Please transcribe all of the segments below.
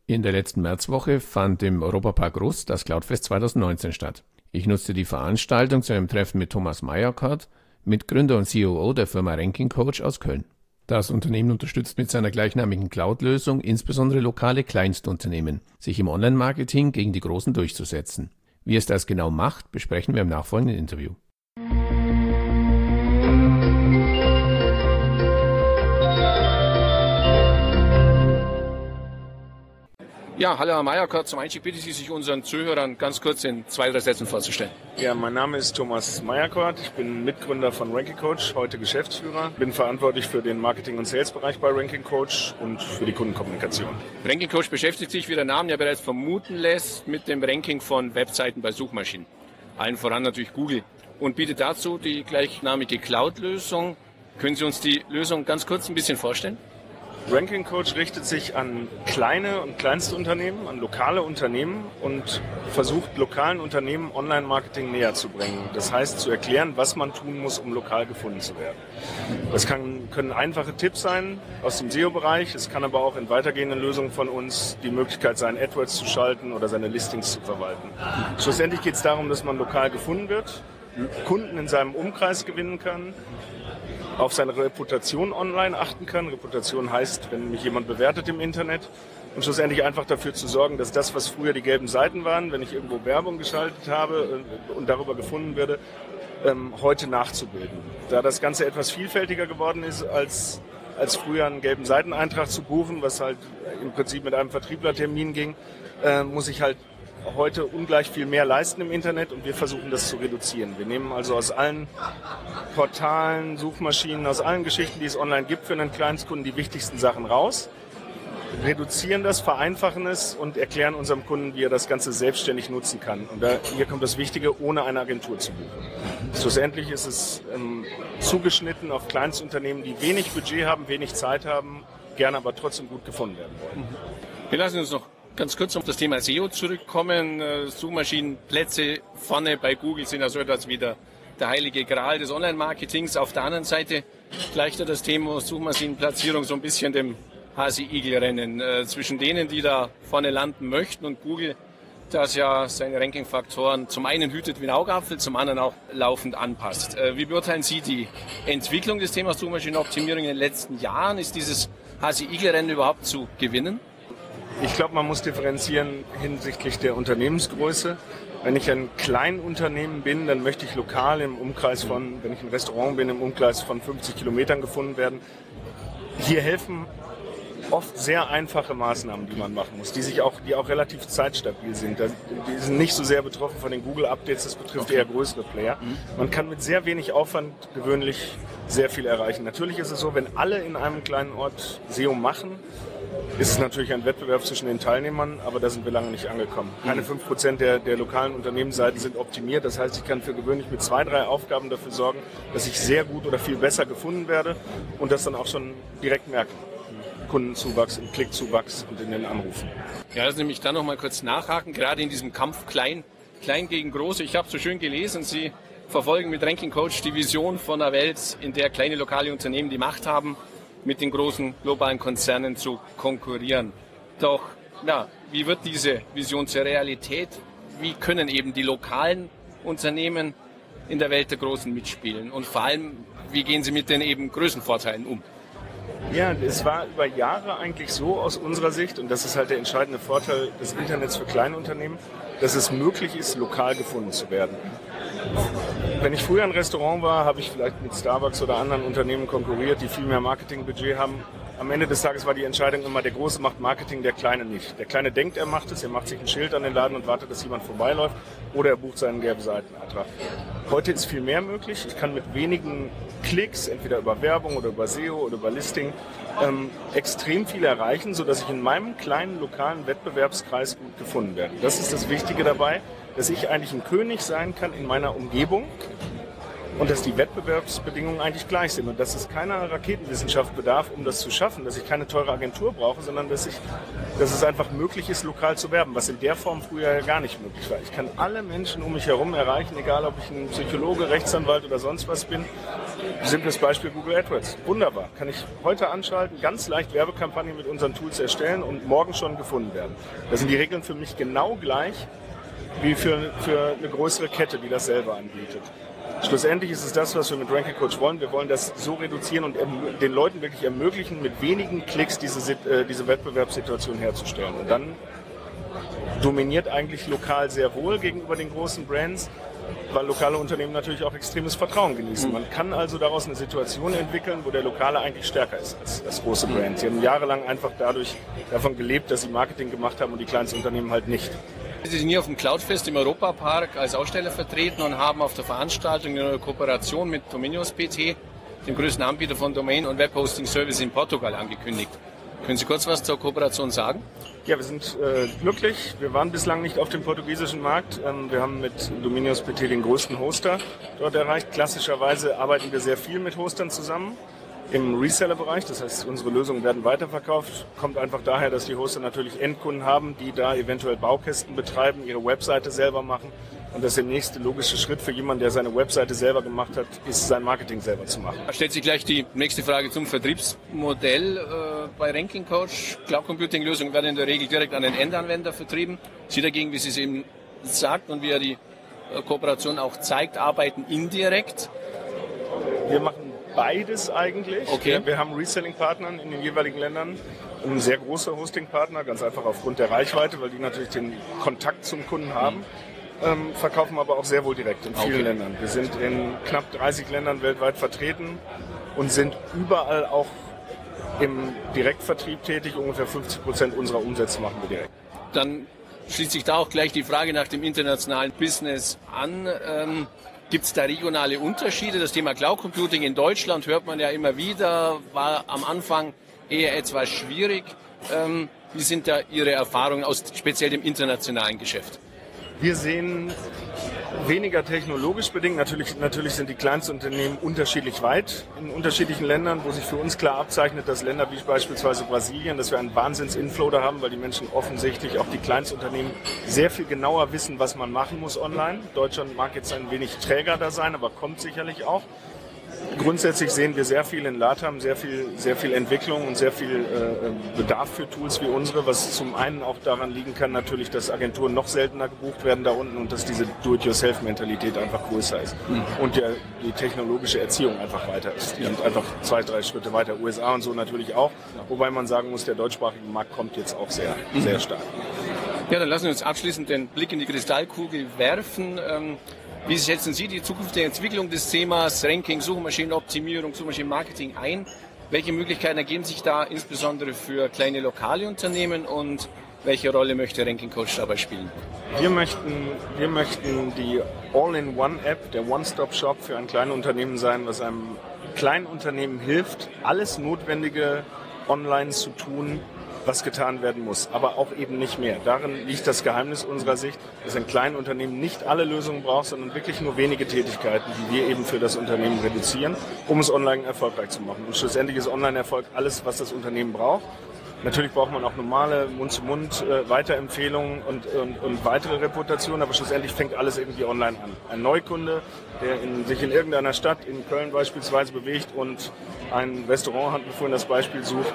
In der letzten Märzwoche fand im Europapark Rust das Cloudfest 2019 statt. Ich nutzte die Veranstaltung zu einem Treffen mit Thomas Meyerkort, Mitgründer und COO der Firma Ranking Coach aus Köln. Das Unternehmen unterstützt mit seiner gleichnamigen Cloud-Lösung insbesondere lokale Kleinstunternehmen, sich im Online-Marketing gegen die Großen durchzusetzen. Wie es das genau macht, besprechen wir im nachfolgenden Interview. Ja, hallo Herr Meyerkort, zum Einstieg bitte ich Sie, sich unseren Zuhörern ganz kurz in 2-3 Sätzen vorzustellen. Ja, mein Name ist Thomas Meyerkort, ich bin Mitgründer von Ranking Coach, heute Geschäftsführer, bin verantwortlich für den Marketing- und Sales-Bereich bei Ranking Coach und für die Kundenkommunikation. Ranking Coach beschäftigt sich, wie der Name ja bereits vermuten lässt, mit dem Ranking von Webseiten bei Suchmaschinen. Allen voran natürlich Google und bietet dazu die gleichnamige Cloud-Lösung. Können Sie uns die Lösung ganz kurz ein bisschen vorstellen? Ranking Coach richtet sich an kleine und kleinste Unternehmen, an lokale Unternehmen und versucht, lokalen Unternehmen Online-Marketing näher zu bringen. Das heißt, zu erklären, was man tun muss, um lokal gefunden zu werden. Das können einfache Tipps sein aus dem SEO-Bereich. Es kann aber auch in weitergehenden Lösungen von uns die Möglichkeit sein, AdWords zu schalten oder seine Listings zu verwalten. Schlussendlich geht es darum, dass man lokal gefunden wird, Kunden in seinem Umkreis gewinnen kann, auf seine Reputation online achten kann. Reputation heißt, wenn mich jemand bewertet im Internet und schlussendlich einfach dafür zu sorgen, dass das, was früher die gelben Seiten waren, wenn ich irgendwo Werbung geschaltet habe und darüber gefunden werde, heute nachzubilden. Da das Ganze etwas vielfältiger geworden ist, als früher einen gelben Seiteneintrag zu buchen, was halt im Prinzip mit einem Vertrieblertermin ging, muss ich halt heute ungleich viel mehr leisten im Internet und wir versuchen das zu reduzieren. Wir nehmen also aus allen Portalen, Suchmaschinen, aus allen Geschichten, die es online gibt für einen Kleinstkunden, die wichtigsten Sachen raus, reduzieren das, vereinfachen es und erklären unserem Kunden, wie er das Ganze selbstständig nutzen kann. Und hier kommt das Wichtige, ohne eine Agentur zu buchen. Schlussendlich ist es zugeschnitten auf Kleinstunternehmen, die wenig Budget haben, wenig Zeit haben, gerne aber trotzdem gut gefunden werden wollen. Wir lassen uns noch ganz kurz auf das Thema SEO zurückkommen. Suchmaschinenplätze vorne bei Google sind ja so etwas wie der heilige Gral des Online-Marketings. Auf der anderen Seite gleicht ja das Thema Suchmaschinenplatzierung so ein bisschen dem Hase-Igel-Rennen zwischen denen, die da vorne landen möchten und Google, das ja seine Ranking-Faktoren zum einen hütet wie ein Augapfel, zum anderen auch laufend anpasst. Wie beurteilen Sie die Entwicklung des Themas Suchmaschinenoptimierung in den letzten Jahren? Ist dieses Hase-Igel-Rennen überhaupt zu gewinnen? Ich glaube, man muss differenzieren hinsichtlich der Unternehmensgröße. Wenn ich ein Kleinunternehmen bin, dann möchte ich lokal im Umkreis von, wenn ich ein Restaurant bin, im Umkreis von 50 Kilometern gefunden werden. Hier helfen oft sehr einfache Maßnahmen, die man machen muss, die auch relativ zeitstabil sind. Die sind nicht so sehr betroffen von den Google-Updates, das betrifft eher größere Player. Man kann mit sehr wenig Aufwand gewöhnlich sehr viel erreichen. Natürlich ist es so, wenn alle in einem kleinen Ort SEO machen, ist es natürlich ein Wettbewerb zwischen den Teilnehmern, aber da sind wir lange nicht angekommen. Keine 5% der lokalen Unternehmensseiten sind optimiert. Das heißt, ich kann für gewöhnlich mit 2-3 Aufgaben dafür sorgen, dass ich sehr gut oder viel besser gefunden werde und das dann auch schon direkt merken. Kundenzuwachs, im Klickzuwachs und in den Anrufen. Ja, lassen Sie mich da noch mal kurz nachhaken, gerade in diesem Kampf klein gegen große. Ich habe so schön gelesen, Sie verfolgen mit Ranking Coach die Vision von einer Welt, in der kleine lokale Unternehmen die Macht haben, mit den großen globalen Konzernen zu konkurrieren. Doch, ja, wie wird diese Vision zur Realität? Wie können eben die lokalen Unternehmen in der Welt der Großen mitspielen? Und vor allem, wie gehen Sie mit den eben Größenvorteilen um? Ja, es war über Jahre eigentlich so aus unserer Sicht, und das ist halt der entscheidende Vorteil des Internets für kleine Unternehmen, dass es möglich ist, lokal gefunden zu werden. Wenn ich früher ein Restaurant war, habe ich vielleicht mit Starbucks oder anderen Unternehmen konkurriert, die viel mehr Marketingbudget haben. Am Ende des Tages war die Entscheidung immer, der Große macht Marketing, der Kleine nicht. Der Kleine denkt, er macht es, er macht sich ein Schild an den Laden und wartet, dass jemand vorbeiläuft oder er bucht seinen gelben Seiteneintrag. Heute ist viel mehr möglich. Ich kann mit wenigen Klicks, entweder über Werbung oder über SEO oder über Listing, extrem viel erreichen, sodass ich in meinem kleinen lokalen Wettbewerbskreis gut gefunden werde. Das ist das Wichtige dabei, dass ich eigentlich ein König sein kann in meiner Umgebung und dass die Wettbewerbsbedingungen eigentlich gleich sind und dass es keiner Raketenwissenschaft bedarf, um das zu schaffen, dass ich keine teure Agentur brauche, sondern dass es einfach möglich ist, lokal zu werben, was in der Form früher ja gar nicht möglich war. Ich kann alle Menschen um mich herum erreichen, egal ob ich ein Psychologe, Rechtsanwalt oder sonst was bin. Simples Beispiel Google AdWords. Wunderbar. Kann ich heute anschalten, ganz leicht Werbekampagnen mit unseren Tools erstellen und morgen schon gefunden werden. Da sind die Regeln für mich genau gleich wie für eine größere Kette, die das selber anbietet. Schlussendlich ist es das, was wir mit Ranking Coach wollen. Wir wollen das so reduzieren und den Leuten wirklich ermöglichen, mit wenigen Klicks diese Wettbewerbssituation herzustellen. Und dann dominiert eigentlich lokal sehr wohl gegenüber den großen Brands, weil lokale Unternehmen natürlich auch extremes Vertrauen genießen. Man kann also daraus eine Situation entwickeln, wo der Lokale eigentlich stärker ist als große Brands. Sie haben jahrelang einfach davon gelebt, dass sie Marketing gemacht haben und die kleinsten Unternehmen halt nicht. Sie sind hier auf dem Cloudfest im Europapark als Aussteller vertreten und haben auf der Veranstaltung eine Kooperation mit Dominios PT, dem größten Anbieter von Domain- und Webhosting-Service in Portugal, angekündigt. Können Sie kurz was zur Kooperation sagen? Ja, wir sind glücklich. Wir waren bislang nicht auf dem portugiesischen Markt. Wir haben mit Dominios PT den größten Hoster dort erreicht. Klassischerweise arbeiten wir sehr viel mit Hostern zusammen im Reseller-Bereich. Das heißt, unsere Lösungen werden weiterverkauft. Kommt einfach daher, dass die Hoster natürlich Endkunden haben, die da eventuell Baukästen betreiben, ihre Webseite selber machen. Und das ist der nächste logische Schritt für jemanden, der seine Webseite selber gemacht hat, ist sein Marketing selber zu machen. Da stellt sich gleich die nächste Frage zum Vertriebsmodell. Bei Ranking Coach, Cloud Computing Lösungen werden in der Regel direkt an den Endanwender vertrieben. Sie dagegen, wie Sie es eben sagt und wie ja die Kooperation auch zeigt, arbeiten indirekt. Wir machen beides eigentlich. Okay. Wir haben Reselling-Partner in den jeweiligen Ländern. Ein sehr großer Hosting-Partner, ganz einfach aufgrund der Reichweite, weil die natürlich den Kontakt zum Kunden haben. Verkaufen aber auch sehr wohl direkt in vielen Ländern. Wir sind in knapp 30 Ländern weltweit vertreten und sind überall auch im Direktvertrieb tätig. Ungefähr 50% unserer Umsätze machen wir direkt. Dann schließt sich da auch gleich die Frage nach dem internationalen Business an. Gibt es da regionale Unterschiede? Das Thema Cloud Computing in Deutschland hört man ja immer wieder, war am Anfang eher etwas schwierig. Wie sind da Ihre Erfahrungen aus speziell dem internationalen Geschäft? Wir sehen weniger technologisch bedingt. Natürlich sind die Kleinstunternehmen unterschiedlich weit in unterschiedlichen Ländern, wo sich für uns klar abzeichnet, dass Länder wie beispielsweise Brasilien, dass wir einen Wahnsinns-Inflow da haben, weil die Menschen offensichtlich, auch die Kleinstunternehmen, sehr viel genauer wissen, was man machen muss online. Deutschland mag jetzt ein wenig träger da sein, aber kommt sicherlich auch. Grundsätzlich sehen wir sehr viel in LATAM, sehr viel Entwicklung und sehr viel Bedarf für Tools wie unsere, was zum einen auch daran liegen kann, natürlich, dass Agenturen noch seltener gebucht werden da unten und dass diese Do-it-yourself-Mentalität einfach größer ist. Und die technologische Erziehung einfach weiter ist. Die sind einfach 2-3 Schritte weiter. USA und so natürlich auch. Wobei man sagen muss, der deutschsprachige Markt kommt jetzt auch sehr, sehr stark. Ja, dann lassen wir uns abschließend den Blick in die Kristallkugel werfen. Wie schätzen Sie die zukünftige Entwicklung des Themas Ranking, Suchmaschinenoptimierung, Suchmaschinenmarketing ein? Welche Möglichkeiten ergeben sich da insbesondere für kleine lokale Unternehmen und welche Rolle möchte Ranking Coach dabei spielen? Wir möchten die All-in-One-App, der One-Stop-Shop für ein kleines Unternehmen sein, was einem kleinen Unternehmen hilft, alles Notwendige online zu tun, was getan werden muss, aber auch eben nicht mehr. Darin liegt das Geheimnis unserer Sicht, dass ein kleines Unternehmen nicht alle Lösungen braucht, sondern wirklich nur wenige Tätigkeiten, die wir eben für das Unternehmen reduzieren, um es online erfolgreich zu machen. Und schlussendlich ist Online-Erfolg alles, was das Unternehmen braucht. Natürlich braucht man auch normale Mund-zu-Mund-Weiterempfehlungen und weitere Reputationen, aber schlussendlich fängt alles irgendwie online an. Ein Neukunde, der sich in irgendeiner Stadt, in Köln beispielsweise, bewegt und ein Restaurant, hatten wir vorhin das Beispiel, sucht,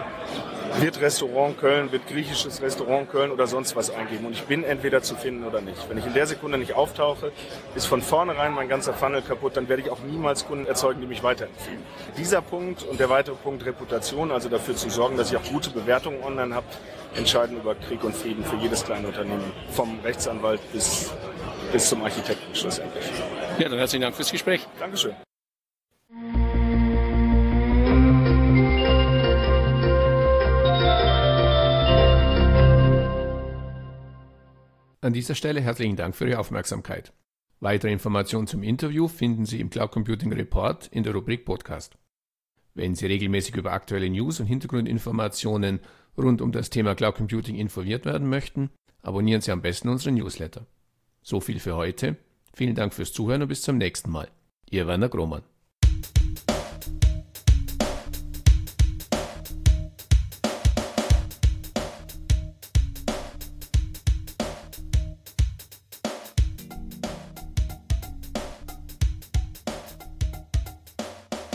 wird Restaurant Köln, wird griechisches Restaurant Köln oder sonst was eingeben. Und ich bin entweder zu finden oder nicht. Wenn ich in der Sekunde nicht auftauche, ist von vornherein mein ganzer Funnel kaputt, dann werde ich auch niemals Kunden erzeugen, die mich weiterempfehlen. Dieser Punkt und der weitere Punkt Reputation, also dafür zu sorgen, dass ich auch gute Bewertungen online habe, entscheiden über Krieg und Frieden für jedes kleine Unternehmen, vom Rechtsanwalt bis zum Architekten schlussendlich. Ja, dann herzlichen Dank fürs Gespräch. Dankeschön. An dieser Stelle herzlichen Dank für Ihre Aufmerksamkeit. Weitere Informationen zum Interview finden Sie im Cloud Computing Report in der Rubrik Podcast. Wenn Sie regelmäßig über aktuelle News und Hintergrundinformationen rund um das Thema Cloud Computing informiert werden möchten, abonnieren Sie am besten unseren Newsletter. So viel für heute. Vielen Dank fürs Zuhören und bis zum nächsten Mal. Ihr Werner Grohmann.